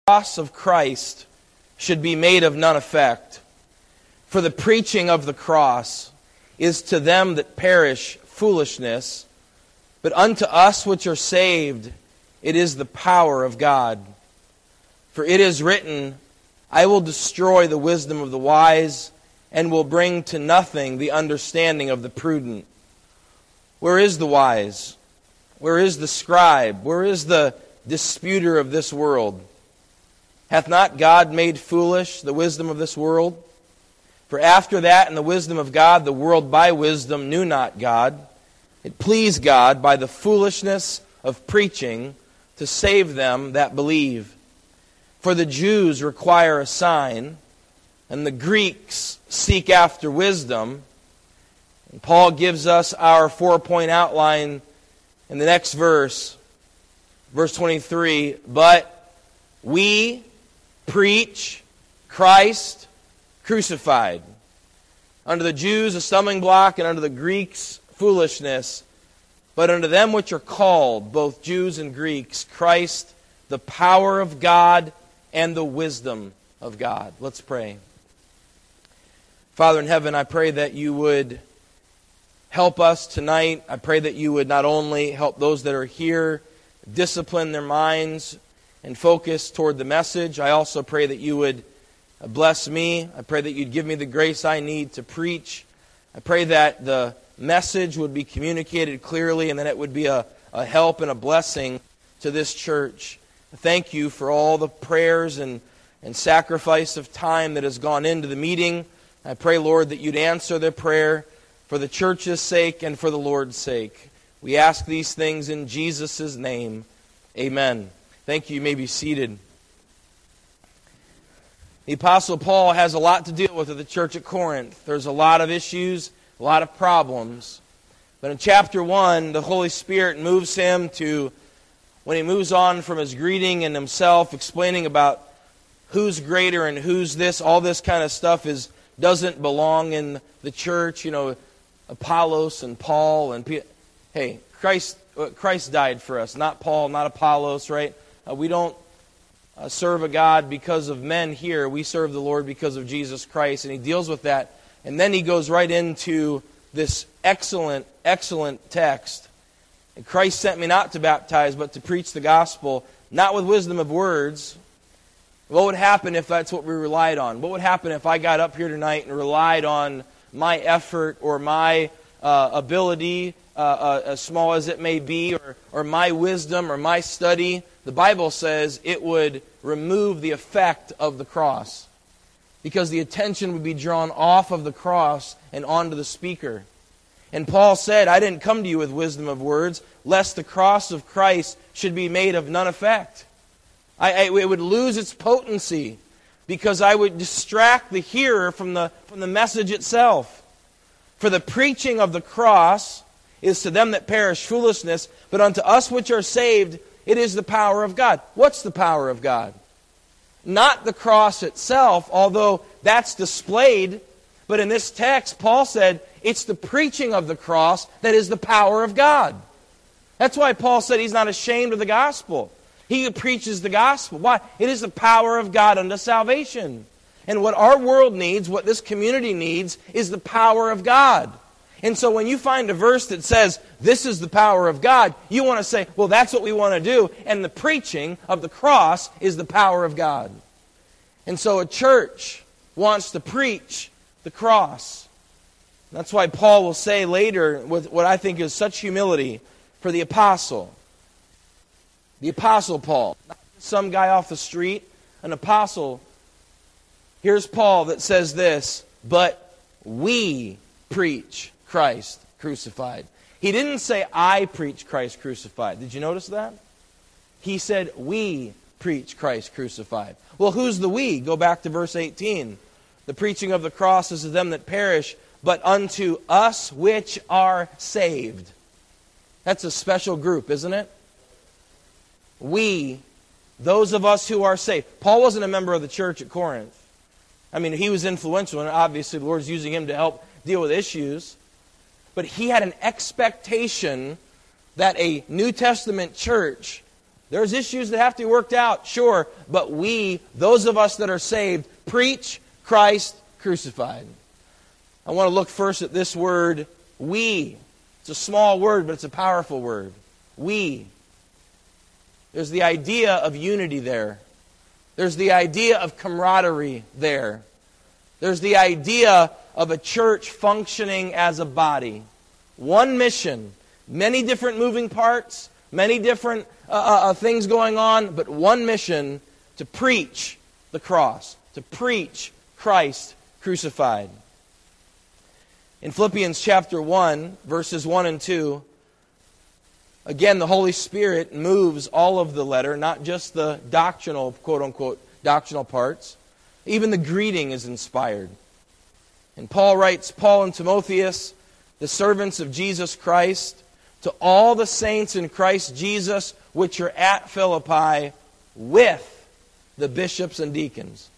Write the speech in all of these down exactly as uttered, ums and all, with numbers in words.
cross of Christ should be made of none effect. For the preaching of the cross is to them that perish foolishness, but unto us which are saved it is the power of God. For it is written, I will destroy the wisdom of the wise, and will bring to nothing the understanding of the prudent. Where is the wise? Where is the scribe? Where is the disputer of this world? Hath not God made foolish the wisdom of this world? For after that, in the wisdom of God, the world by wisdom knew not God. It pleased God by the foolishness of preaching to save them that believe. For the Jews require a sign, and the Greeks seek after wisdom. And Paul gives us our four-point outline in the next verse, verse twenty-three. But we preach Christ crucified. Unto the Jews a stumbling block, and unto the Greeks foolishness. But unto them which are called, both Jews and Greeks, Christ, the power of God and the wisdom of God. Let's pray. Father in heaven, I pray that you would help us tonight. I pray that you would not only help those that are here discipline their minds and focus toward the message. I also pray that you would bless me. I pray that you'd give me the grace I need to preach. I pray that the message would be communicated clearly and that it would be a, a help and a blessing to this church. Thank you for all the prayers and, and sacrifice of time that has gone into the meeting. I pray, Lord, that you'd answer their prayer for the church's sake and for the Lord's sake. We ask these things in Jesus' name. Amen. Thank you. You may be seated. The Apostle Paul has a lot to deal with at the church at Corinth. There's a lot of issues, a lot of problems. But in chapter one, the Holy Spirit moves him to, when he moves on from his greeting and himself, explaining about who's greater and who's this, all this kind of stuff is doesn't belong in the church. You know, Apollos and Paul and P- hey, Christ Christ died for us, not Paul, not Apollos, right? Uh, we don't uh, serve a God because of men here. We serve the Lord because of Jesus Christ, and he deals with that. And then he goes right into this excellent, excellent text. And Christ sent me not to baptize, but to preach the gospel, not with wisdom of words. What would happen if that's what we relied on? What would happen if I got up here tonight and relied on my effort or my uh, ability, uh, uh, as small as it may be, or, or my wisdom or my study? The Bible says it would remove the effect of the cross, because the attention would be drawn off of the cross and onto the speaker. And Paul said, I didn't come to you with wisdom of words, lest the cross of Christ should be made of none effect. I, I, it would lose its potency because I would distract the hearer from the, from the message itself. For the preaching of the cross is to them that perish foolishness, but unto us which are saved it is the power of God. What's the power of God? Not the cross itself, although that's displayed. But in this text, Paul said it's the preaching of the cross that is the power of God. That's why Paul said he's not ashamed of the gospel. He who preaches the gospel. Why? It is the power of God unto salvation. And what our world needs, what this community needs, is the power of God. And so when you find a verse that says, this is the power of God, you want to say, well, that's what we want to do. And the preaching of the cross is the power of God. And so a church wants to preach the cross. That's why Paul will say later, with what I think is such humility for the apostle, the Apostle Paul, not some guy off the street, an apostle. Here's Paul that says this, but we preach Christ crucified. He didn't say, I preach Christ crucified. Did you notice that? He said, we preach Christ crucified. Well, who's the we? Go back to verse eighteen. The preaching of the cross is to them that perish, but unto us which are saved. That's a special group, isn't it? We, those of us who are saved. Paul wasn't a member of the church at Corinth. I mean, he was influential, and obviously the Lord's using him to help deal with issues. But he had an expectation that a New Testament church There's issues that have to be worked out, sure, but we, those of us that are saved, preach Christ crucified. I want to look first at this word, we. It's a small word, but it's a powerful word. We. There's the idea of unity there. There's the idea of camaraderie there. There's the idea of a church functioning as a body. One mission, many different moving parts, many different uh, uh, things going on, but one mission, to preach the cross, to preach Christ crucified. In Philippians chapter one, verses one and two, again, the Holy Spirit moves all of the letter, not just the doctrinal, quote-unquote, doctrinal parts. Even the greeting is inspired. And Paul writes, Paul and Timotheus, the servants of Jesus Christ, to all the saints in Christ Jesus, which are at Philippi, with the bishops and deacons.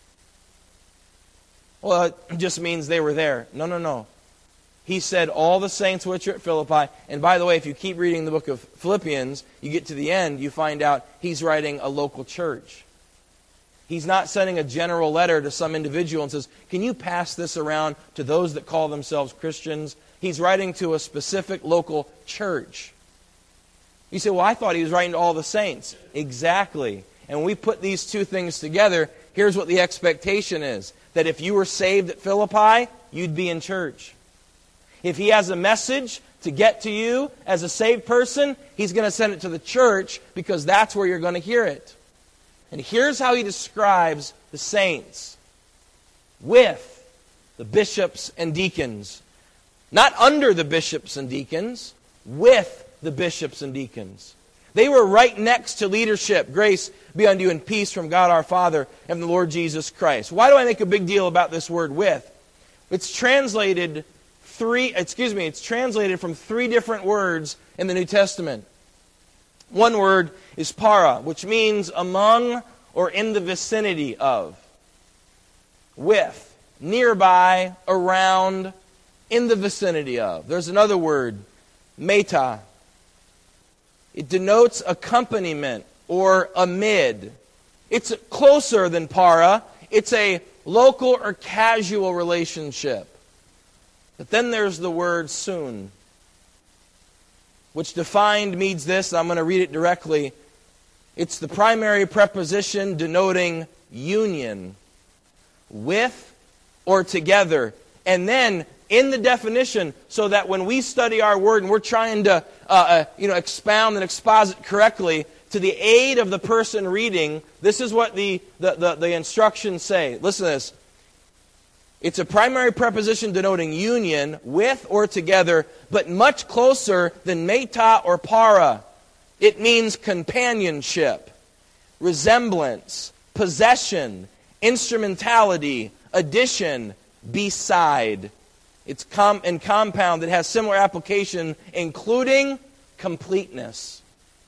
Well, it just means they were there. No, no, no. He said, all the saints which are at Philippi. And by the way, if you keep reading the book of Philippians, you get to the end, you find out he's writing a local church. He's not sending a general letter to some individual and says, can you pass this around to those that call themselves Christians? He's writing to a specific local church. You say, well, I thought he was writing to all the saints. Exactly. And when we put these two things together, here's what the expectation is. That if you were saved at Philippi, you'd be in church. If he has a message to get to you as a saved person, he's going to send it to the church because that's where you're going to hear it. And here's how he describes the saints. With the bishops and deacons. Not under the bishops and deacons. With the bishops and deacons. They were right next to leadership. Grace be unto you and peace from God our Father and the Lord Jesus Christ. Why do I make a big deal about this word with? It's translated three, excuse me, it's translated from three different words in the New Testament. One word is para, which means among or in the vicinity of. With, nearby, around, in the vicinity of. There's another word, meta. It denotes accompaniment or amid. It's closer than para. It's a local or casual relationship. But then there's the word soon, which defined means this, and I'm going to read it directly. It's the primary preposition denoting union, with or together. And then in the definition, so that when we study our word and we're trying to uh, uh, you know, expound and exposit correctly, to the aid of the person reading, this is what the, the, the, the instructions say. Listen to this. It's a primary preposition denoting union, with or together, but much closer than meta or para. It means companionship, resemblance, possession, instrumentality, addition, beside. It's com- and compound that has similar application, including completeness.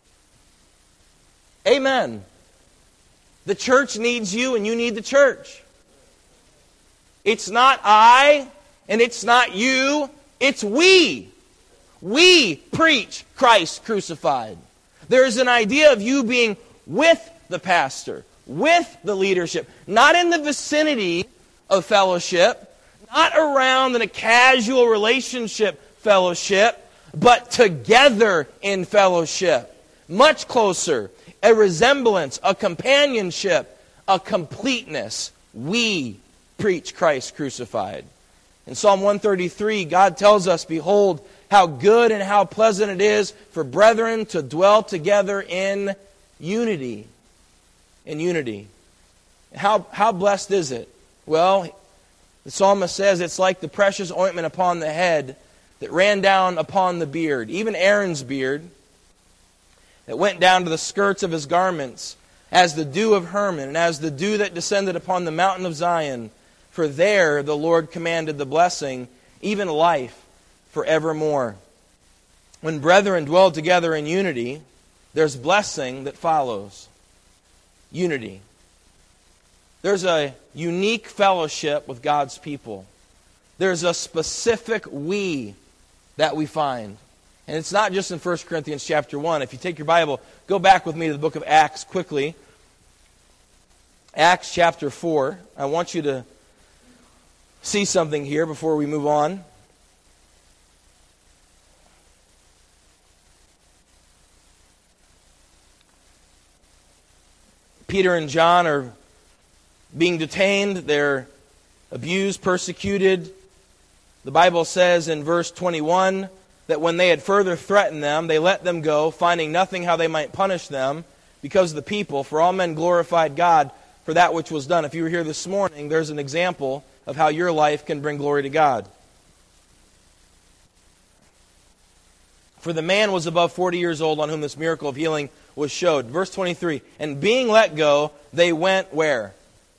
Amen. The church needs you and you need the church. It's not I and it's not you. It's we. We preach Christ crucified. There is an idea of you being with the pastor, with the leadership, not in the vicinity of fellowship, not around in a casual relationship fellowship, but together in fellowship. Much closer. A resemblance, a companionship, a completeness. We preach Christ crucified. In Psalm one thirty-three, God tells us, behold, how good and how pleasant it is for brethren to dwell together in unity. In unity. How, how blessed is it? Well, the psalmist says it's like the precious ointment upon the head that ran down upon the beard. Even Aaron's beard, that went down to the skirts of his garments, as the dew of Hermon, and as the dew that descended upon the mountain of Zion. For there the Lord commanded the blessing, even life forevermore. When brethren dwell together in unity, there's blessing that follows. Unity. There's a unique fellowship with God's people. There's a specific we that we find. And it's not just in First Corinthians chapter one. If you take your Bible, go back with me to the book of Acts quickly. Acts chapter four. I want you to see something here before we move on. Peter and John are being detained. They're abused, persecuted. The Bible says in verse twenty-one that when they had further threatened them, they let them go, finding nothing how they might punish them because of the people. For all men glorified God for that which was done. If you were here this morning, there's an example of how your life can bring glory to God. For the man was above forty years old on whom this miracle of healing was showed. Verse twenty-three, and being let go, they went where?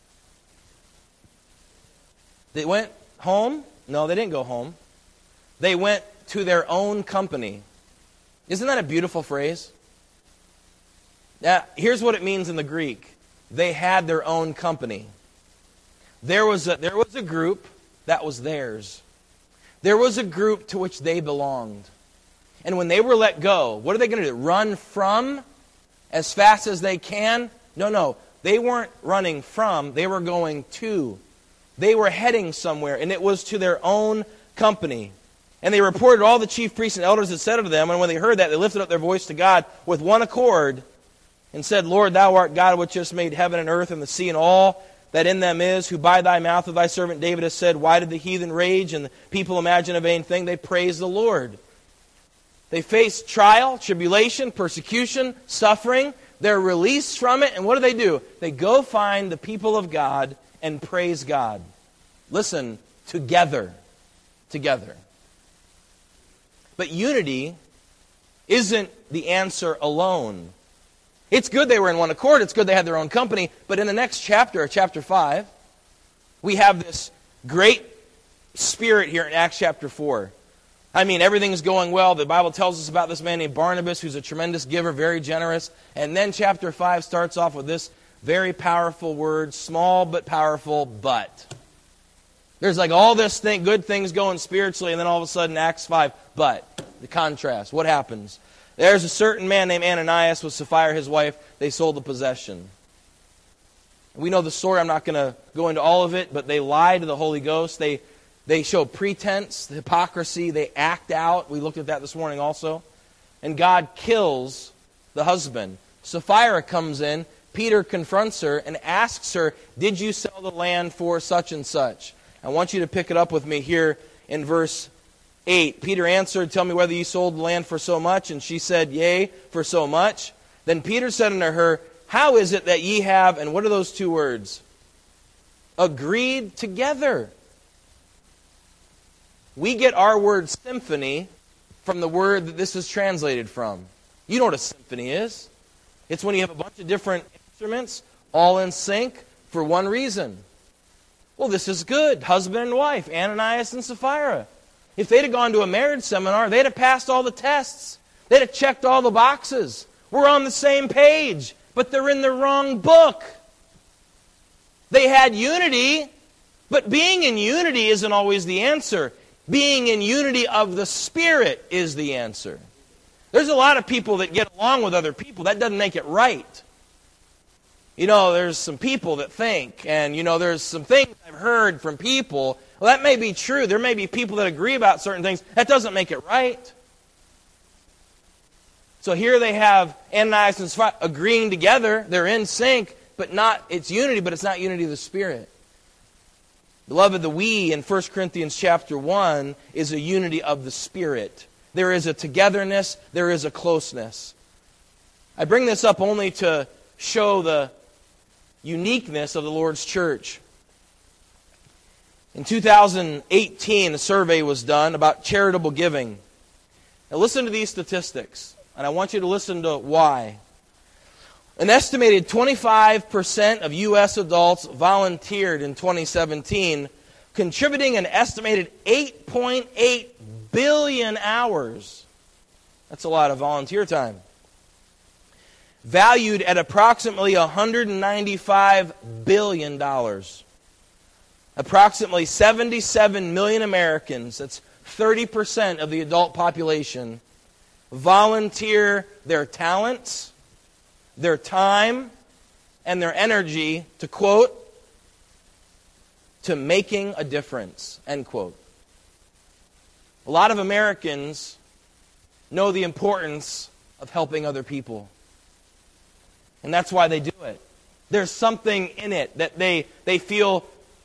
They went home? No, they didn't go home. They went to their own company. Isn't that a beautiful phrase? Now, here's what it means in the Greek. They had their own company. There was a, there was a group that was theirs. There was a group to which they belonged. And when they were let go, what are they going to do? Run from as fast as they can? No, no. They weren't running from. They were going to. They were heading somewhere, and it was to their own company. And they reported all the chief priests and elders had said unto them, and when they heard that, they lifted up their voice to God with one accord and said, Lord, thou art God which hast made heaven and earth and the sea and all that in them is, who by thy mouth of thy servant David has said, why did the heathen rage and the people imagine a vain thing? They praise the Lord. They face trial, tribulation, persecution, suffering. They're released from it, and what do they do? They go find the people of God and praise God. Listen, together. Together. But unity isn't the answer alone. It's good they were in one accord. It's good they had their own company. But in the next chapter, chapter five, we have this great spirit here in Acts chapter four. I mean, everything's going well. The Bible tells us about this man named Barnabas, who's a tremendous giver, very generous. And then chapter five starts off with this very powerful word, small but powerful, but. There's like all this thing, good things going spiritually, and then all of a sudden, Acts five, but. The contrast. What happens? There's a certain man named Ananias with Sapphira, his wife. They sold the possession. We know the story. I'm not going to go into all of it, but they lie to the Holy Ghost. They they show pretense, hypocrisy. They act out. We looked at that this morning also. And God kills the husband. Sapphira comes in. Peter confronts her and asks her, did you sell the land for such and such? I want you to pick it up with me here in verse eight. Peter answered, tell me whether you sold the land for so much. And she said, yea, for so much. Then Peter said unto her, how is it that ye have, and what are those two words? Agreed together. We get our word symphony from the word that this is translated from. You know what a symphony is. It's when you have a bunch of different instruments all in sync for one reason. Well, this is good. Husband and wife, Ananias and Sapphira. If they'd have gone to a marriage seminar, they'd have passed all the tests. They'd have checked all the boxes. We're on the same page, but they're in the wrong book. They had unity, but being in unity isn't always the answer. Being in unity of the Spirit is the answer. There's a lot of people that get along with other people. That doesn't make it right. You know, there's some people that think, and you know, there's some things I've heard from people. Well, that may be true. There may be people that agree about certain things. That doesn't make it right. So here they have Ananias and Sapphira agreeing together. They're in sync, but not, it's unity, but it's not unity of the Spirit. Beloved, the we in First Corinthians chapter one is a unity of the Spirit. There is a togetherness. There is a closeness. I bring this up only to show the uniqueness of the Lord's church. In two thousand eighteen, a survey was done about charitable giving. Now listen to these statistics, and I want you to listen to why. An estimated twenty-five percent of U S adults volunteered in twenty seventeen, contributing an estimated eight point eight billion hours. That's a lot of volunteer time. Valued at approximately one hundred ninety-five billion dollars. Approximately seventy-seven million Americans, that's thirty percent of the adult population, volunteer their talents, their time, and their energy to, quote, to making a difference, end quote. A lot of Americans know the importance of helping other people. And that's why they do it. There's something in it that they, they feel,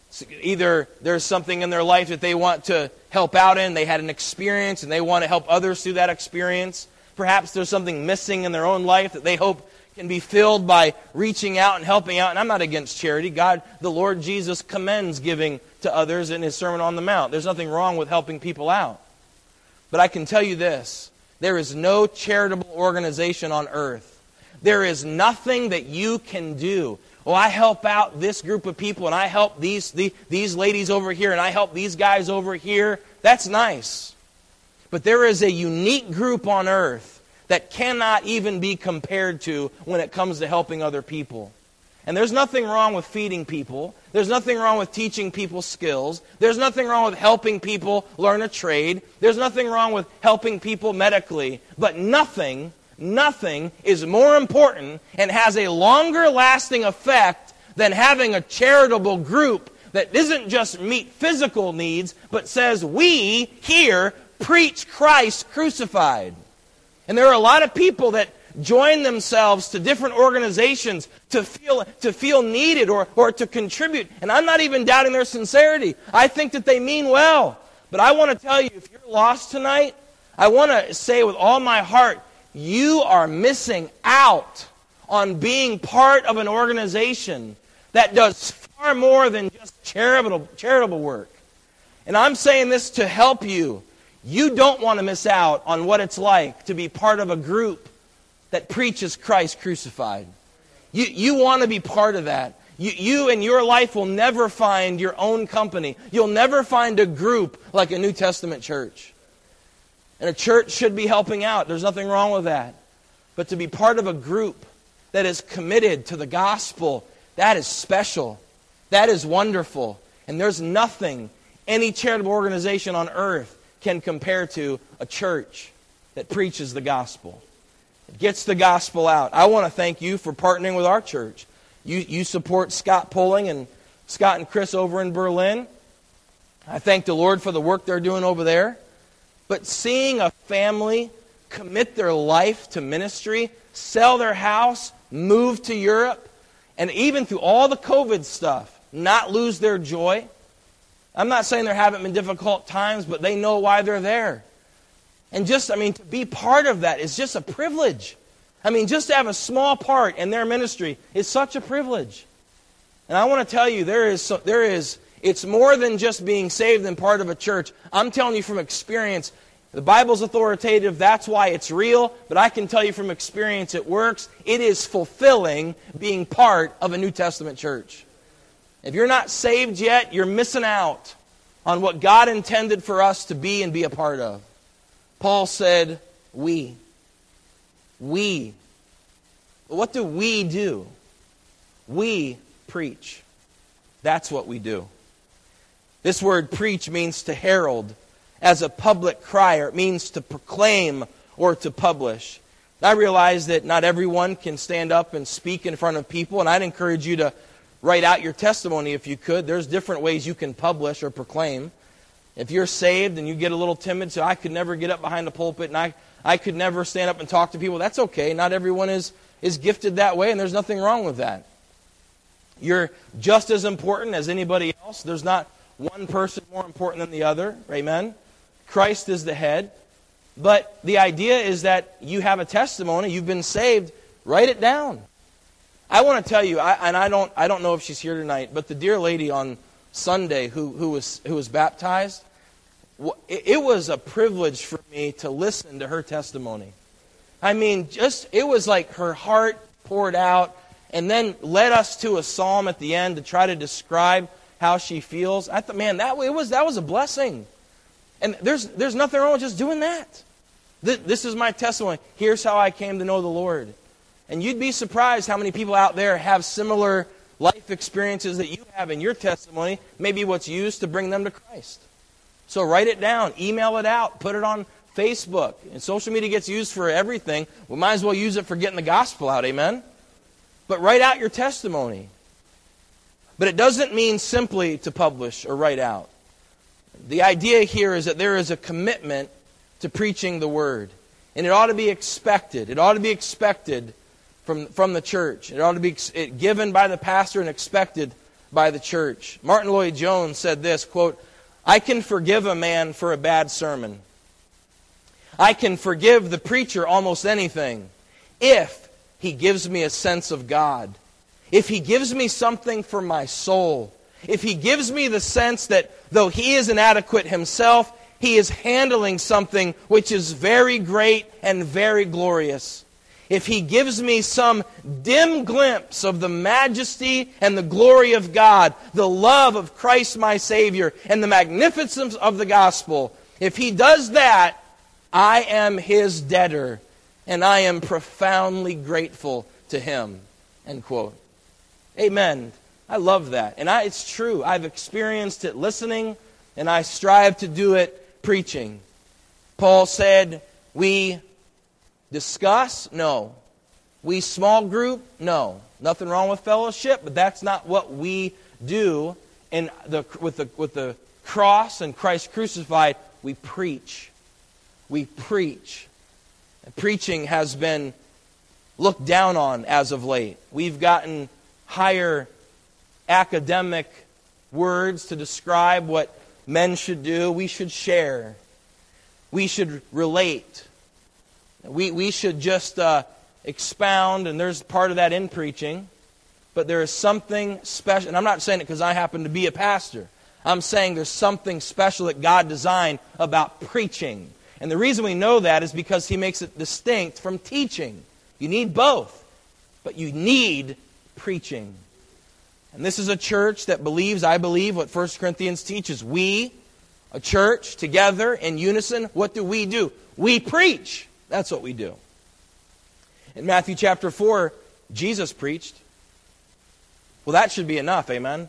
either there's something in their life that they want to help out in. They had an experience and they want to help others through that experience. Perhaps there's something missing in their own life that they hope can be filled by reaching out and helping out. And I'm not against charity. God, the Lord Jesus commends giving to others in His Sermon on the Mount. There's nothing wrong with helping people out. But I can tell you this. There is no charitable organization on earth. There is nothing that you can do. Oh, I help out this group of people, and I help these, the, these ladies over here, and I help these guys over here. That's nice. But there is a unique group on earth that cannot even be compared to when it comes to helping other people. And there's nothing wrong with feeding people. There's nothing wrong with teaching people skills. There's nothing wrong with helping people learn a trade. There's nothing wrong with helping people medically. But nothing, nothing is more important and has a longer lasting effect than having a charitable group that doesn't just meet physical needs, but says, we here preach Christ crucified. And there are a lot of people that join themselves to different organizations to feel to feel needed or, or to contribute. And I'm not even doubting their sincerity. I think that they mean well. But I want to tell you, if you're lost tonight, I want to say with all my heart, you are missing out on being part of an organization that does far more than just charitable, charitable work. And I'm saying this to help you. You don't want to miss out on what it's like to be part of a group that preaches Christ crucified. You, you want to be part of that. You, you in your life will never find your own company. You'll never find a group like a New Testament church. And a church should be helping out. There's nothing wrong with that. But to be part of a group that is committed to the gospel, that is special. That is wonderful. And there's nothing any charitable organization on earth can compare to a church that preaches the gospel. It gets the gospel out. I want to thank you for partnering with our church. You, you support Scott Poling and Scott and Chris over in Berlin. I thank the Lord for the work they're doing over there. But seeing a family commit their life to ministry, sell their house, move to Europe, and even through all the COVID stuff, not lose their joy. I'm not saying there haven't been difficult times, but they know why they're there. And just, I mean, to be part of that is just a privilege. I mean, just to have a small part in their ministry is such a privilege. And I want to tell you, there is, so, there is, it's more than just being saved and part of a church. I'm telling you from experience, the Bible's authoritative, that's why it's real, but I can tell you from experience it works. It is fulfilling being part of a New Testament church. If you're not saved yet, you're missing out on what God intended for us to be and be a part of. Paul said, we. We. What do we do? We preach. That's what we do. This word preach means to herald as a public crier. It means to proclaim or to publish. I realize that not everyone can stand up and speak in front of people, and I'd encourage you to write out your testimony if you could. There's different ways you can publish or proclaim. If you're saved and you get a little timid, so I could never get up behind the pulpit and I, I could never stand up and talk to people, that's okay. Not everyone is, is gifted that way, and there's nothing wrong with that. You're just as important as anybody else. There's not one person more important than the other. Amen? Christ is the head. But the idea is that you have a testimony, you've been saved, write it down. I want to tell you, I, and I don't I don't know if she's here tonight, but the dear lady on Sunday who, who was who was baptized, it was a privilege for me to listen to her testimony. I mean, just it was like her heart poured out and then led us to a psalm at the end to try to describe how she feels. I thought, man, that it was that was a blessing. And there's there's nothing wrong with just doing that. This, this is my testimony. Here's how I came to know the Lord. And you'd be surprised how many people out there have similar life experiences that you have in your testimony, maybe what's used to bring them to Christ. So write it down, email it out, put it on Facebook. And social media gets used for everything. We might as well use it for getting the gospel out, amen? But write out your testimony. But it doesn't mean simply to publish or write out. The idea here is that there is a commitment to preaching the Word. And it ought to be expected. It ought to be expected from, from the church. It ought to be ex- given by the pastor and expected by the church. Martin Lloyd-Jones said this, quote, "I can forgive a man for a bad sermon. I can forgive the preacher almost anything if he gives me a sense of God. If he gives me something for my soul. If he gives me the sense that though he is inadequate himself, he is handling something which is very great and very glorious. If he gives me some dim glimpse of the majesty and the glory of God, the love of Christ my Savior, and the magnificence of the gospel, if he does that, I am his debtor, and I am profoundly grateful to him." End quote. Amen. I love that. And I, it's true. I've experienced it listening, and I strive to do it preaching. Paul said, we discuss? No. We small group? No. Nothing wrong with fellowship, but that's not what we do. And the, with the with the cross and Christ crucified, we preach. We preach. And preaching has been looked down on as of late. We've gotten higher academic words to describe what men should do. We should share. We should relate. We we should just uh, expound, and there's part of that in preaching. But there is something special, and I'm not saying it because I happen to be a pastor. I'm saying there's something special that God designed about preaching. And the reason we know that is because He makes it distinct from teaching. You need both, but you need preaching. And this is a church that believes, I believe, what First Corinthians teaches. We, a church, together, in unison, what do we do? We preach. That's what we do. In Matthew chapter four, Jesus preached. Well, that should be enough, amen?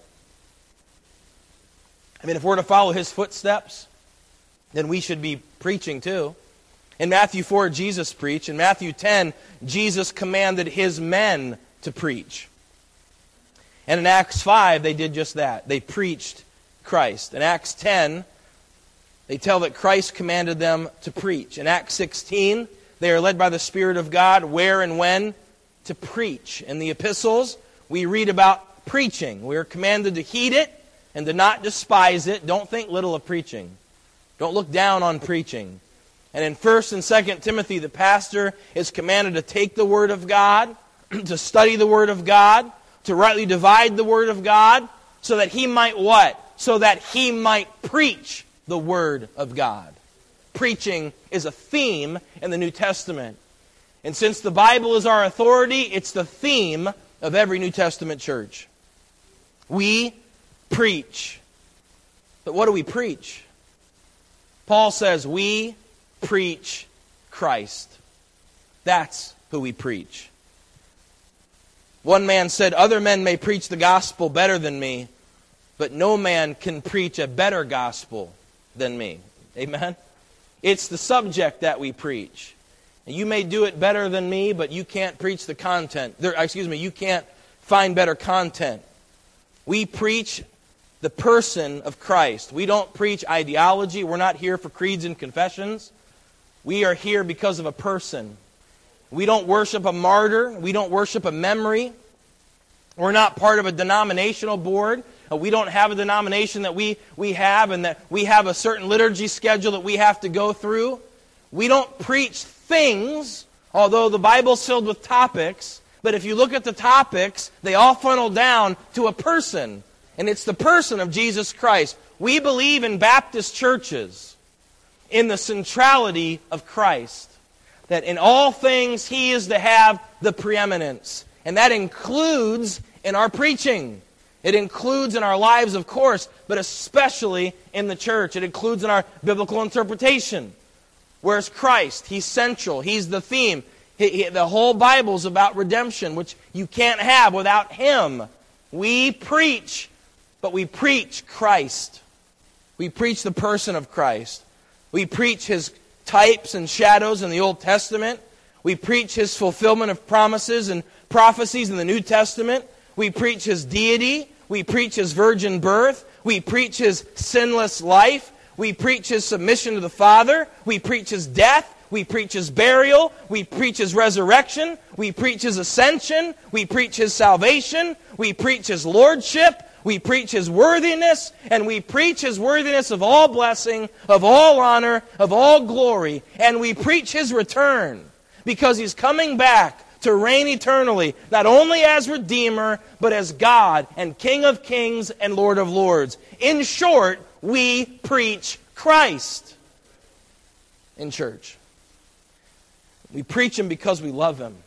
I mean, if we're to follow His footsteps, then we should be preaching too. In Matthew four, Jesus preached. In Matthew ten, Jesus commanded His men to preach. And in Acts five, they did just that. They preached Christ. In Acts ten, they tell that Christ commanded them to preach. In Acts sixteen, they are led by the Spirit of God, where and when? To preach. In the epistles, we read about preaching. We are commanded to heed it and to not despise it. Don't think little of preaching. Don't look down on preaching. And in First and Second Timothy, the pastor is commanded to take the Word of God, to study the Word of God, to rightly divide the Word of God, so that he might what? So that he might preach the Word of God. Preaching is a theme in the New Testament. And since the Bible is our authority, it's the theme of every New Testament church. We preach. But what do we preach? Paul says we preach Christ. That's who we preach. One man said, "Other men may preach the gospel better than me, but no man can preach a better gospel than me." Amen? It's the subject that we preach. And you may do it better than me, but you can't preach the content. There, excuse me, you can't find better content. We preach the person of Christ. We don't preach ideology. We're not here for creeds and confessions. We are here because of a person. We don't worship a martyr. We don't worship a memory. We're not part of a denominational board. We don't have a denomination that we, we have and that we have a certain liturgy schedule that we have to go through. We don't preach things, although the Bible's filled with topics. But if you look at the topics, they all funnel down to a person. And it's the person of Jesus Christ. We believe in Baptist churches in the centrality of Christ. That in all things He is to have the preeminence. And that includes in our preaching. It includes in our lives, of course, but especially in the church. It includes in our biblical interpretation. Whereas Christ, He's central. He's the theme. He, he, the whole Bible's about redemption, which you can't have without Him. We preach, but we preach Christ. We preach the person of Christ. We preach His types and shadows in the Old Testament. We preach His fulfillment of promises and prophecies in the New Testament. We preach His deity. We preach His virgin birth. We preach His sinless life. We preach His submission to the Father. We preach His death. We preach His burial. We preach His resurrection. We preach His ascension. We preach His salvation. We preach His lordship. We preach His worthiness. And we preach His worthiness of all blessing, of all honor, of all glory. And we preach His return because He's coming back to reign eternally, not only as Redeemer, but as God and King of kings and Lord of lords. In short, we preach Christ in church. We preach Him because we love Him.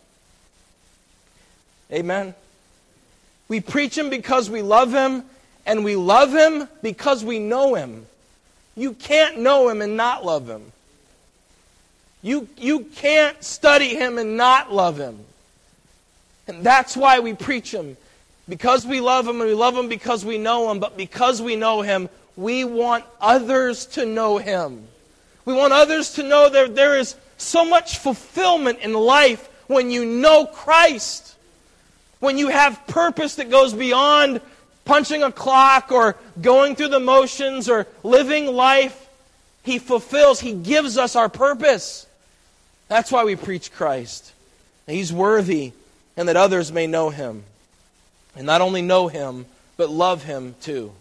Amen? We preach Him because we love Him, and we love Him because we know Him. You can't know Him and not love Him. You, you can't study Him and not love Him. And that's why we preach Him. Because we love Him, and we love Him because we know Him, but because we know Him, we want others to know Him. We want others to know that there is so much fulfillment in life when you know Christ. When you have purpose that goes beyond punching a clock or going through the motions or living life. He fulfills, He gives us our purpose. That's why we preach Christ. He's worthy, and that others may know Him. And not only know Him, but love Him too.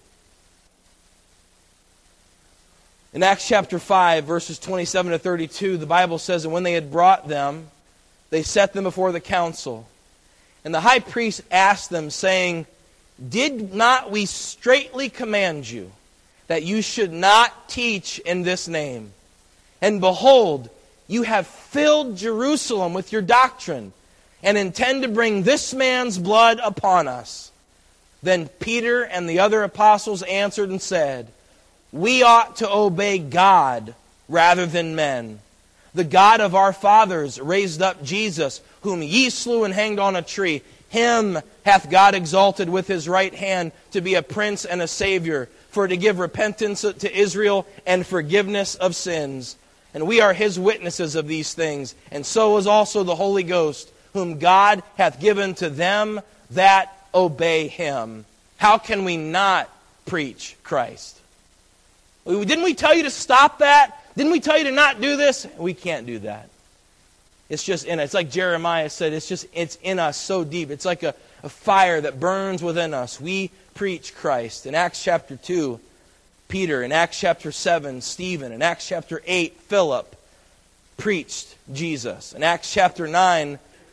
In Acts chapter five, verses twenty-seven to thirty-two, the Bible says, "And when they had brought them, they set them before the council. And the high priest asked them, saying, Did not we straitly command you that you should not teach in this name? And behold, you have filled Jerusalem with your doctrine, and intend to bring this man's blood upon us." Then Peter and the other apostles answered and said, "We ought to obey God rather than men. The God of our fathers raised up Jesus, whom ye slew and hanged on a tree. Him hath God exalted with His right hand to be a prince and a Savior, for to give repentance to Israel and forgiveness of sins. And we are His witnesses of these things, and so is also the Holy Ghost, whom God hath given to them that obey Him." How can we not preach Christ? Didn't we tell you to stop that? Didn't we tell you to not do this? We can't do that. It's just in us. It's like Jeremiah said, it's just it's in us so deep. It's like a, a fire that burns within us. We preach Christ. In Acts chapter two, Peter. In Acts chapter seven, Stephen. In Acts chapter eight, Philip preached Jesus. In Acts chapter nine,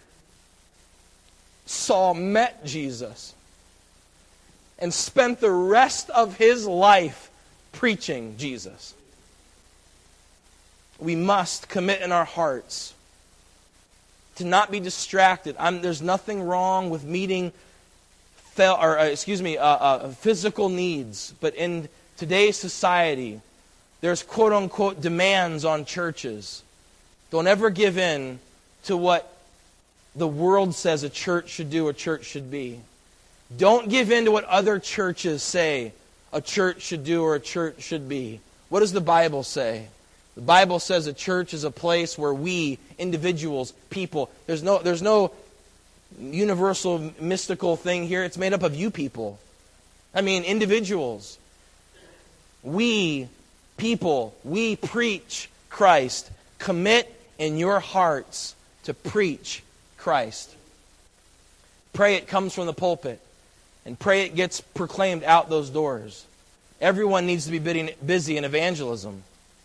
Saul met Jesus and spent the rest of his life preaching Jesus. We must commit in our hearts to not be distracted. I'm, there's nothing wrong with meeting, fel, or uh, excuse me, uh, uh, physical needs, but in today's society, there's quote unquote demands on churches. Don't ever give in to what the world says a church should do, a church should be. Don't give in to what other churches say a church should do or a church should be. What does the Bible say? The Bible says a church is a place where we, individuals, people, there's no, there's no universal mystical thing here. It's made up of you people. I mean, individuals. We, people, we preach Christ. Commit in your hearts to preach Christ. Pray it comes from the pulpit. And pray it gets proclaimed out those doors. Everyone needs to be busy in evangelism.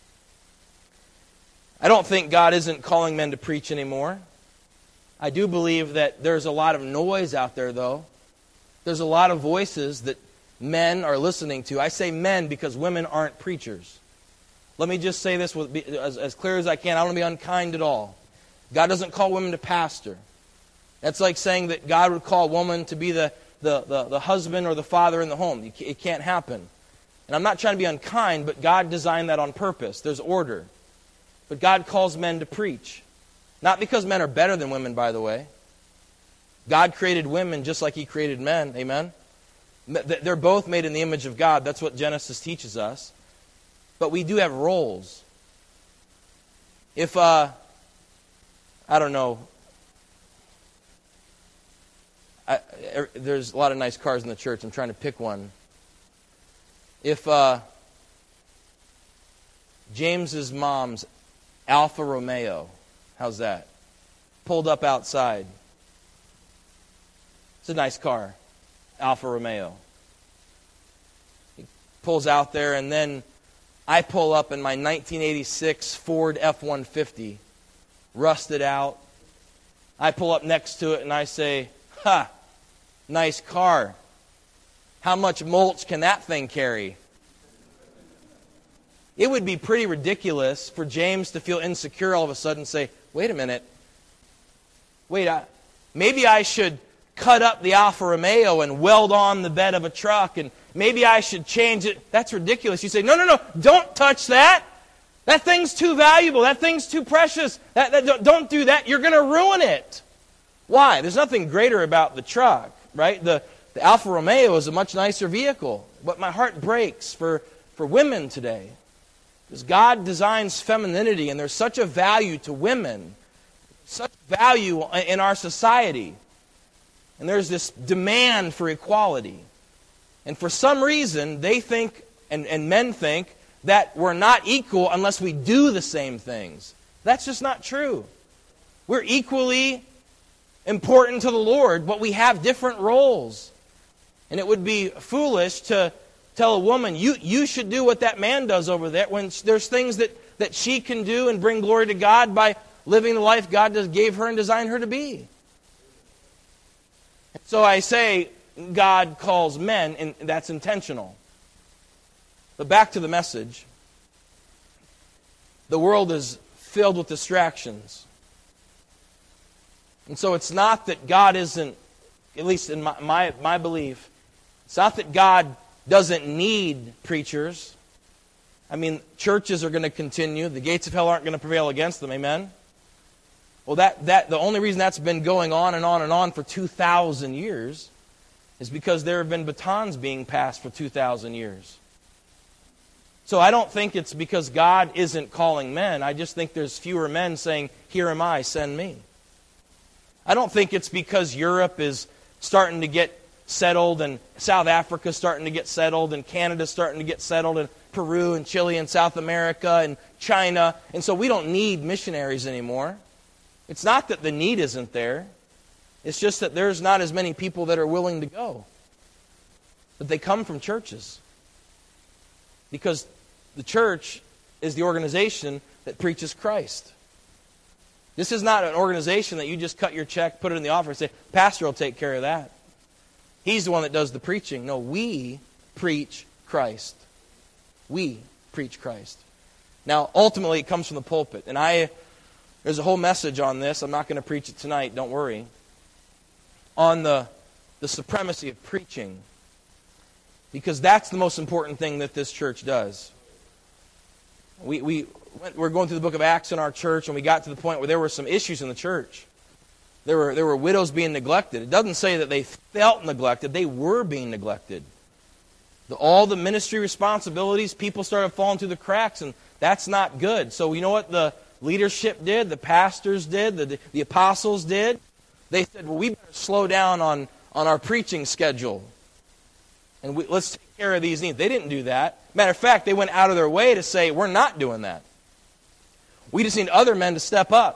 I don't think God isn't calling men to preach anymore. I do believe that there's a lot of noise out there, though. There's a lot of voices that men are listening to. I say men because women aren't preachers. Let me just say this with, as, as clear as I can. I don't want to be unkind at all. God doesn't call women to pastor. That's like saying that God would call a woman to be the, the, the, the husband or the father in the home. It can't happen. And I'm not trying to be unkind, but God designed that on purpose. There's order. But God calls men to preach. Not because men are better than women, by the way. God created women just like He created men. Amen? They're both made in the image of God. That's what Genesis teaches us. But we do have roles. If, uh, I don't know, I, er, there's a lot of nice cars in the church. I'm trying to pick one. If uh, James's mom's Alfa Romeo, how's that? Pulled up outside. It's a nice car, Alfa Romeo. He pulls out there, and then I pull up in my nineteen eighty-six Ford F one fifty, rusted out. I pull up next to it and I say, ha, nice car. How much mulch can that thing carry? It would be pretty ridiculous for James to feel insecure all of a sudden and say, wait a minute. Wait, I, maybe I should cut up the Alfa Romeo and weld on the bed of a truck, and maybe I should change it. That's ridiculous. You say, no, no, no, don't touch that. That thing's too valuable. That thing's too precious. That, that, don't, don't do that. You're going to ruin it. Why? There's nothing greater about the truck, right? The, the Alfa Romeo is a much nicer vehicle. But my heart breaks for, for women today. Because God designs femininity, and there's such a value to women, such value in our society. And there's this demand for equality. And for some reason, they think, and, and men think, that we're not equal unless we do the same things. That's just not true. We're equally important to the Lord, but we have different roles. And it would be foolish to tell a woman, you, you should do what that man does over there, when there's things that, that she can do and bring glory to God by living the life God just gave her and designed her to be. So I say God calls men, and that's intentional. But back to the message. The world is filled with distractions. And so it's not that God isn't, at least in my, my, my belief, it's not that God doesn't need preachers. I mean, churches are going to continue. The gates of hell aren't going to prevail against them. Amen? Well, that, that the only reason that's been going on and on and on for two thousand years is because there have been batons being passed for two thousand years. So I don't think it's because God isn't calling men. I just think there's fewer men saying, here am I, send me. I don't think it's because Europe is starting to get settled and South Africa is starting to get settled and Canada is starting to get settled and Peru and Chile and South America and China. And so we don't need missionaries anymore. It's not that the need isn't there. It's just that there's not as many people that are willing to go. But they come from churches. Because the church is the organization that preaches Christ. This is not an organization that you just cut your check, put it in the offering, and say, Pastor will take care of that. He's the one that does the preaching. No, we preach Christ. We preach Christ. Now, ultimately, it comes from the pulpit. And I, there's a whole message on this. I'm not going to preach it tonight, don't worry. On the, the supremacy of preaching. Because that's the most important thing that this church does. We, we went, we're going through the book of Acts in our church, and we got to the point where there were some issues in the church. There were, there were widows being neglected. It doesn't say that they felt neglected. They were being neglected. The, all the ministry responsibilities, people started falling through the cracks, and that's not good. So you know what the leadership did, the pastors did, the, the apostles did? They said, well, we better slow down on, on our preaching schedule. And we, let's take care of these needs. They didn't do that. Matter of fact, they went out of their way to say, we're not doing that. We just need other men to step up.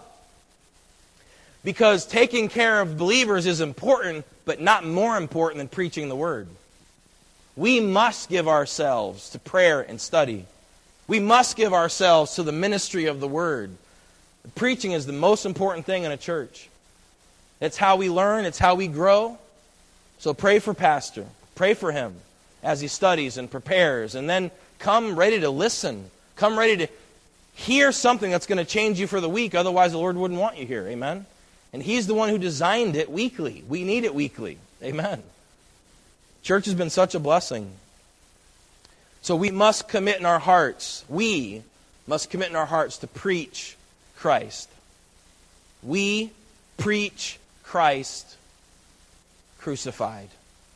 Because taking care of believers is important, but not more important than preaching the Word. We must give ourselves to prayer and study. We must give ourselves to the ministry of the Word. Preaching is the most important thing in a church. It's how we learn. It's how we grow. So pray for Pastor. Pray for him as he studies and prepares. And then come ready to listen. Come ready to hear something that's going to change you for the week. Otherwise, the Lord wouldn't want you here. Amen? And He's the one who designed it weekly. We need it weekly. Amen. Church has been such a blessing. So we must commit in our hearts. We must commit in our hearts to preach Christ. We preach Christ crucified.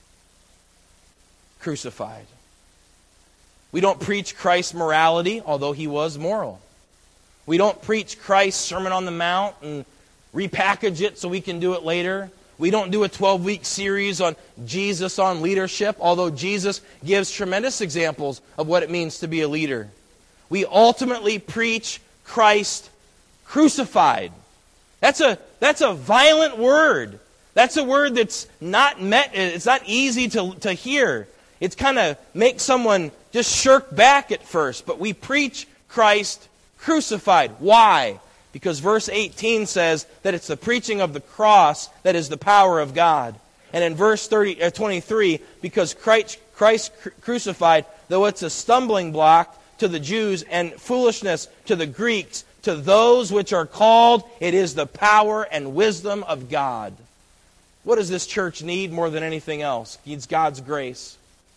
Crucified. We don't preach Christ's morality, although He was moral. We don't preach Christ's Sermon on the Mount and repackage it so we can do it later. We don't do a twelve-week series on Jesus on leadership, although Jesus gives tremendous examples of what it means to be a leader. We ultimately preach Christ crucified. That's a, that's a violent word. That's a word that's not met, it's not easy to, to hear. It's kind of makes someone just shirk back at first. But we preach Christ crucified. Why? Because verse eighteen says that it's the preaching of the cross that is the power of God. And in verse thirty, uh, twenty-three, because Christ, Christ crucified, though it's a stumbling block to the Jews and foolishness to the Greeks, to those which are called, it is the power and wisdom of God. What does this church need more than anything else? It needs God's grace.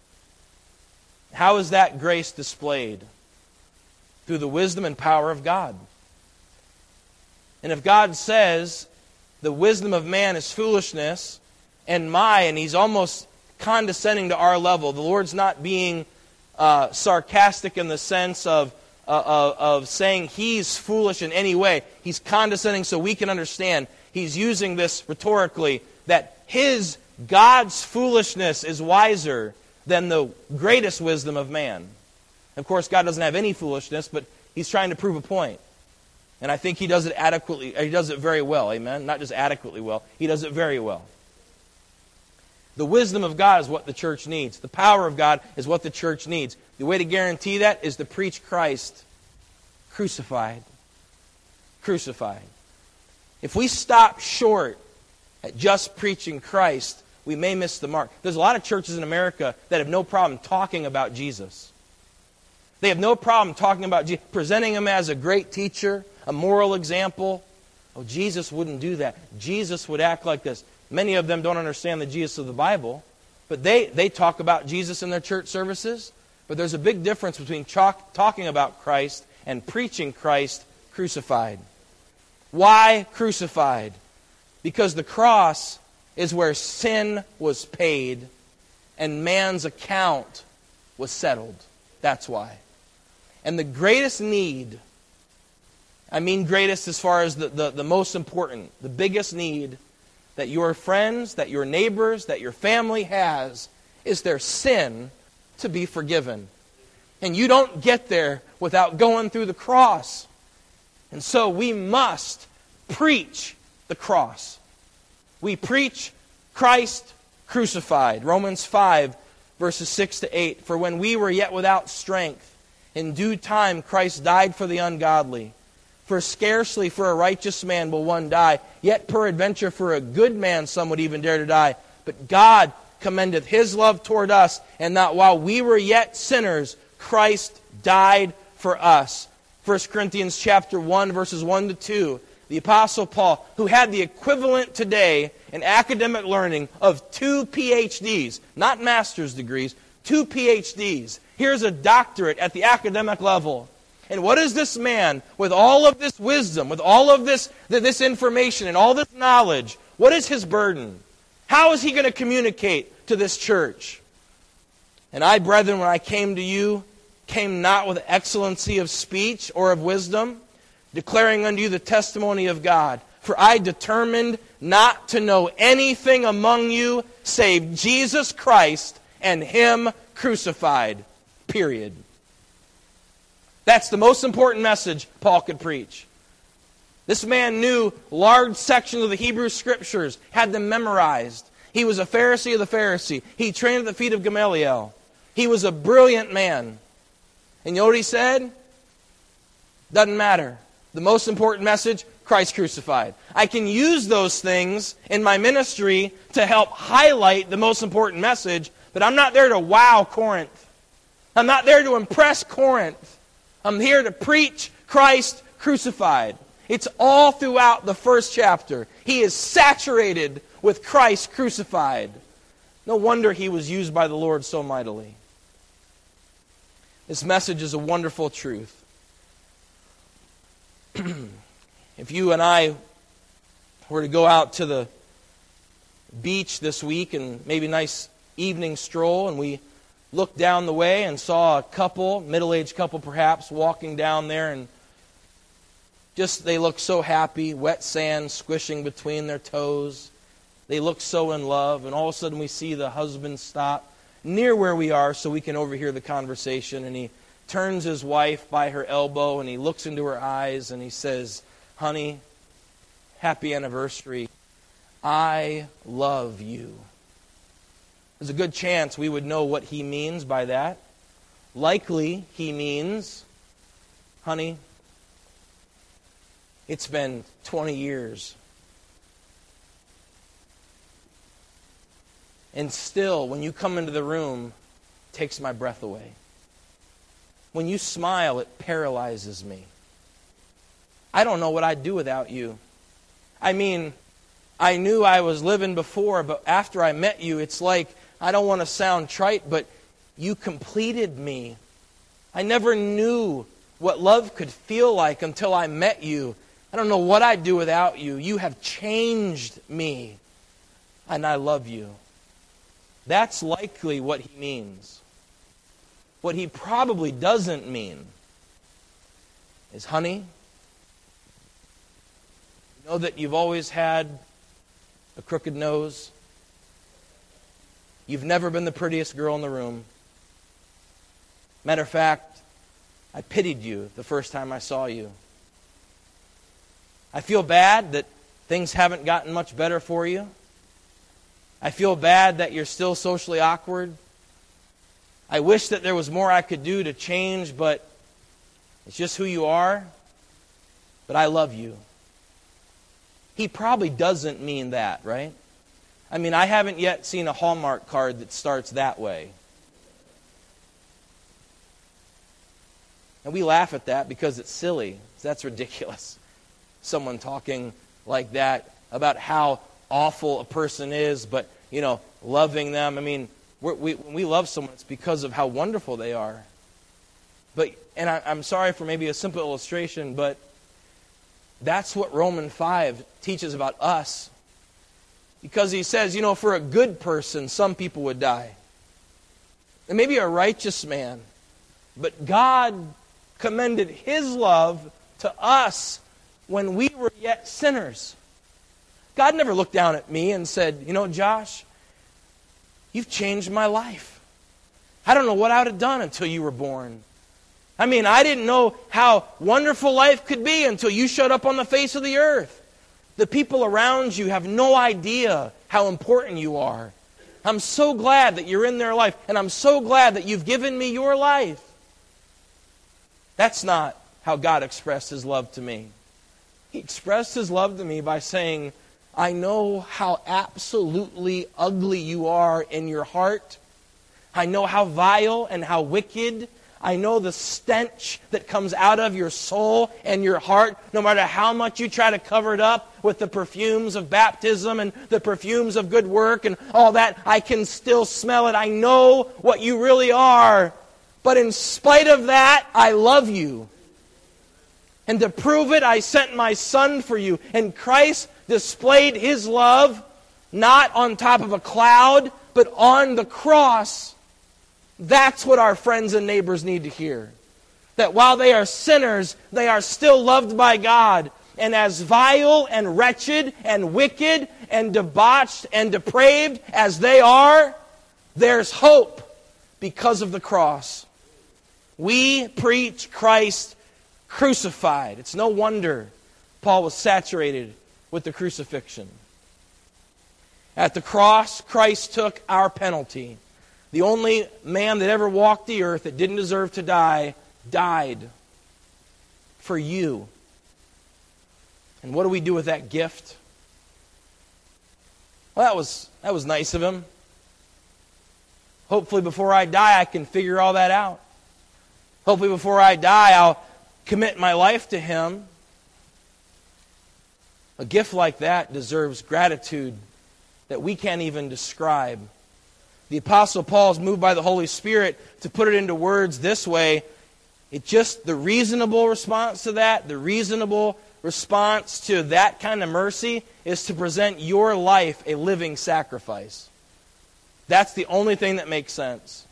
How is that grace displayed? Through the wisdom and power of God. And if God says the wisdom of man is foolishness, and my, and He's almost condescending to our level, the Lord's not being uh, sarcastic in the sense of, uh, of, of saying He's foolish in any way. He's condescending so we can understand. He's using this rhetorically, that His, God's foolishness is wiser than the greatest wisdom of man. Of course, God doesn't have any foolishness, but He's trying to prove a point. And I think He does it adequately. He does it very well, amen? Not just adequately well. He does it very well. The wisdom of God is what the church needs. The power of God is what the church needs. The way to guarantee that is to preach Christ crucified. Crucified. If we stop short at just preaching Christ, we may miss the mark. There's a lot of churches in America that have no problem talking about Jesus. They have no problem talking about Jesus, presenting Him as a great teacher, a moral example. Oh, Jesus wouldn't do that. Jesus would act like this. Many of them don't understand the Jesus of the Bible, but they, they talk about Jesus in their church services. But there's a big difference between talk, talking about Christ and preaching Christ crucified. Why crucified? Because the cross is where sin was paid and man's account was settled. That's why. And the greatest need, I mean greatest as far as the, the, the most important, the biggest need that your friends, that your neighbors, that your family has, is their sin to be forgiven. And you don't get there without going through the cross. And so we must preach the cross. We preach Christ crucified. Romans five, verses six to eight. For when we were yet without strength, in due time Christ died for the ungodly. For scarcely for a righteous man will one die, yet peradventure for a good man some would even dare to die. But God commendeth His love toward us, and that while we were yet sinners, Christ died for us. First Corinthians chapter one, verses one to two. The Apostle Paul, who had the equivalent today in academic learning of two P H Ds, not master's degrees, two P H Ds. Here's a doctorate at the academic level. And what is this man, with all of this wisdom, with all of this, this information and all this knowledge, what is his burden? How is he going to communicate to this church? And I, brethren, when I came to you, came not with excellency of speech or of wisdom, declaring unto you the testimony of God. For I determined not to know anything among you save Jesus Christ and Him crucified. Period. That's the most important message Paul could preach. This man knew large sections of the Hebrew Scriptures, had them memorized. He was a Pharisee of the Pharisee. He trained at the feet of Gamaliel. He was a brilliant man. And you know what he said? Doesn't matter. The most important message, Christ crucified. I can use those things in my ministry to help highlight the most important message, but I'm not there to wow Corinth. I'm not there to impress Corinth. I'm here to preach Christ crucified. It's all throughout the first chapter. He is saturated with Christ crucified. No wonder he was used by the Lord so mightily. This message is a wonderful truth. If you and I were to go out to the beach this week and maybe a nice evening stroll, and we looked down the way and saw a couple, middle-aged couple perhaps, walking down there, and Just, they look so happy, wet sand squishing between their toes. They look so in love, and all of a sudden we see the husband stop near where we are so we can overhear the conversation, and he turns his wife by her elbow, and he looks into her eyes, and he says, "Honey, happy anniversary. I love you." There's a good chance we would know what he means by that. Likely he means, "Honey, it's been twenty years. And still, when you come into the room, it takes my breath away. When you smile, it paralyzes me. I don't know what I'd do without you. I mean, I knew I was living before, but after I met you, it's like, I don't want to sound trite, but you completed me. I never knew what love could feel like until I met you. I don't know what I'd do without you. You have changed me, and I love you." That's likely what he means. What he probably doesn't mean is, "Honey, you know that you've always had a crooked nose. You've never been the prettiest girl in the room. Matter of fact, I pitied you the first time I saw you. I feel bad that things haven't gotten much better for you. I feel bad that you're still socially awkward. I wish that there was more I could do to change, but it's just who you are. But I love you." He probably doesn't mean that, right? I mean, I haven't yet seen a Hallmark card that starts that way. And we laugh at that because it's silly. That's ridiculous. Someone talking like that about how awful a person is, but, you know, loving them. I mean, we're, we, when we love someone, it's because of how wonderful they are. But, and I, I'm sorry for maybe a simple illustration, but that's what Romans five teaches about us. Because he says, you know, for a good person, some people would die. And maybe a righteous man. But God commended His love to us when we were yet sinners. God never looked down at me and said, "You know, Josh, you've changed my life. I don't know what I would have done until you were born. I mean, I didn't know how wonderful life could be until you showed up on the face of the earth. The people around you have no idea how important you are. I'm so glad that you're in their life, and I'm so glad that you've given me your life." That's not how God expressed His love to me. He expressed His love to me by saying, "I know how absolutely ugly you are in your heart. I know how vile and how wicked. I know the stench that comes out of your soul and your heart, no matter how much you try to cover it up with the perfumes of baptism and the perfumes of good work and all that. I can still smell it. I know what you really are. But in spite of that, I love you. And to prove it, I sent my Son for you." And Christ displayed His love not on top of a cloud, but on the cross. That's what our friends and neighbors need to hear. That while they are sinners, they are still loved by God. And as vile and wretched and wicked and debauched and depraved as they are, there's hope because of the cross. We preach Christ crucified. It's no wonder Paul was saturated with the crucifixion. At the cross, Christ took our penalty. The only man that ever walked the earth that didn't deserve to die, died for you. And what do we do with that gift? Well, that was, that was nice of Him. Hopefully before I die, I can figure all that out. Hopefully before I die, I'll commit my life to Him. A gift like that deserves gratitude that we can't even describe. The Apostle Paul is moved by the Holy Spirit to put it into words this way. It's just the reasonable response to that, the reasonable response to that kind of mercy is to present your life a living sacrifice. That's the only thing that makes sense.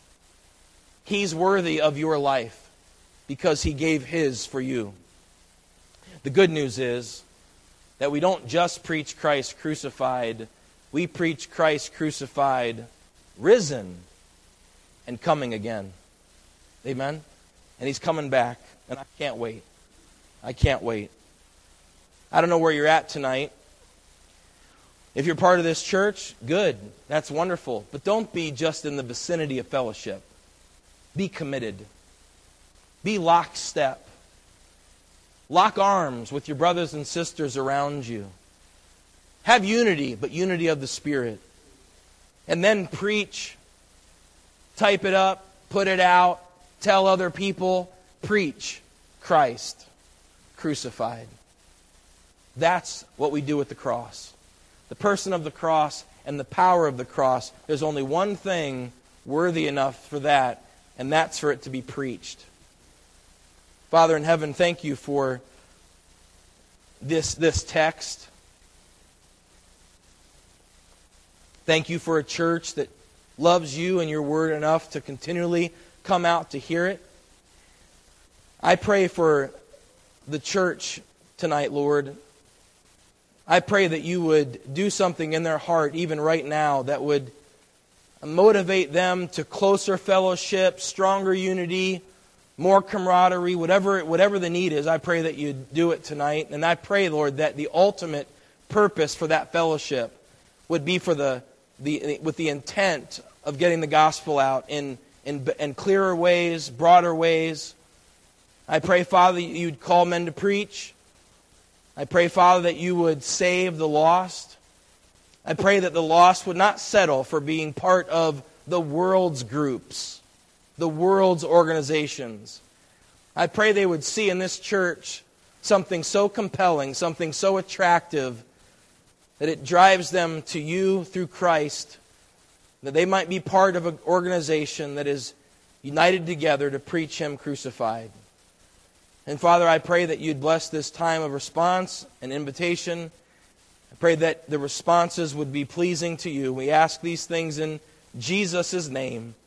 He's worthy of your life because He gave His for you. The good news is that we don't just preach Christ crucified, we preach Christ crucified, risen, and coming again. Amen? And He's coming back, and I can't wait. I can't wait. I don't know where you're at tonight. If you're part of this church, good. That's wonderful. But don't be just in the vicinity of fellowship. Be committed. Be lockstep. Lock arms with your brothers and sisters around you. Have unity, but unity of the Spirit. And then preach. Type it up. Put it out. Tell other people. Preach Christ crucified. That's what we do with the cross. The person of the cross and the power of the cross. There's only one thing worthy enough for that, and that's for it to be preached. Father in heaven, thank you for this, this text. Thank you for a church that loves you and your word enough to continually come out to hear it. I pray for the church tonight, Lord. I pray that you would do something in their heart, even right now, that would motivate them to closer fellowship, stronger unity, more camaraderie, whatever, whatever the need is. I pray that you'd do it tonight. And I pray, Lord, that the ultimate purpose for that fellowship would be for the, the with the intent of getting the gospel out in, in, in clearer ways, broader ways. I pray, Father, you'd call men to preach. I pray, Father, that you would save the lost. I pray that the lost would not settle for being part of the world's groups, the world's organizations. I pray they would see in this church something so compelling, something so attractive, that it drives them to you through Christ, that they might be part of an organization that is united together to preach Him crucified. And Father, I pray that you'd bless this time of response and invitation. I pray that the responses would be pleasing to you. We ask these things in Jesus' name.